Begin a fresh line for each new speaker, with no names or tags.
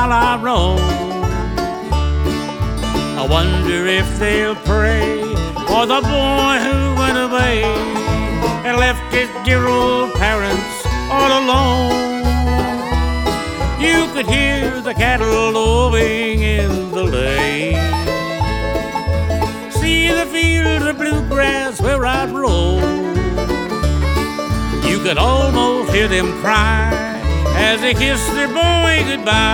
while I roam. I wonder if they'll pray for the boy who went away and left his dear old parents all alone. You could hear the cattle lowing in the lane, see the fields of bluegrass where I'd roll. You could almost hear them cry as they kissed their boy goodbye.